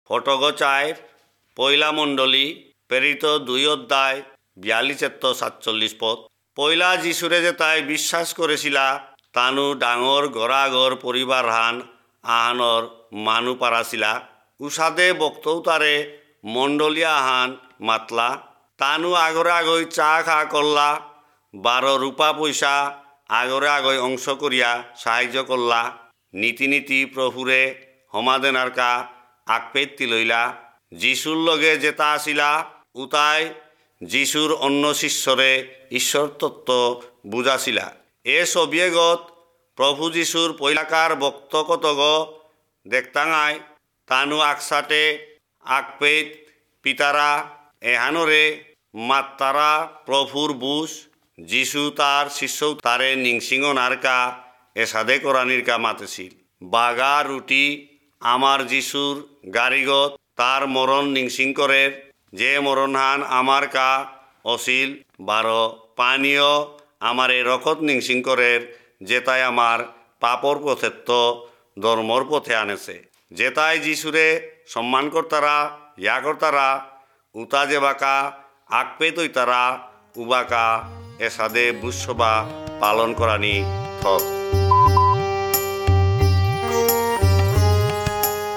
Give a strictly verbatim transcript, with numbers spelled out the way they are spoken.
ফটগ চায়ের পয়লা মণ্ডলী প্রেরিত দুই অধ্যায় বিয়াল্লিশেত্ত সাতচল্লিশ পদ। পয়লা যিশুরে যে তাই বিশ্বাস করেছিলা তানু ডাঙর গড়াগর পরিবার হান আহানর মানু পারাছিলা উষাদে বক্তৌ তারে মণ্ডলিয়া হান মাতলা তানু আগরে আগই চা খা করলা বারো রূপা পয়সা আগরে আগই অংশ করিয়া সাহায্য করলা নীতি নীতি প্রভুরে হমাদেনারকা আকপেত্তি লইলা যিশুর লগে যেতা আসিলা উতাই যিশুর অন্য শিষ্যরে ঈশ্বর তত্ত্ব বুঝাছিলা। এ সবিয়েগত প্রভু যিশুর পৈলাকার বক্ত কতগ দেখতাঙায় তানু আকসাটে আকপেত পিতারা এহানরে মাত্তারা প্রভুর বুস যিশু তার শিষ্য তারে নিংসিংহ নারকা এসাদে কোরআনিরকা মাতেছিল বাগা রুটি আমার যিশুর গারিগত তার মরণ নিংসিং করের যে মরণহান আমার কা অশিল বারো পানীয় আমারে রকত নিংসিং করের যেতাই আমার পাপর পথেত্ব ধর্মর পথে আনেছে যেতাই যিশুরে সম্মান কর্তারা ইয়া কর্তারা উতা যে বাকা আকপে তৈতারা উবাকা এসাদে বুসবা পালন করানি থক।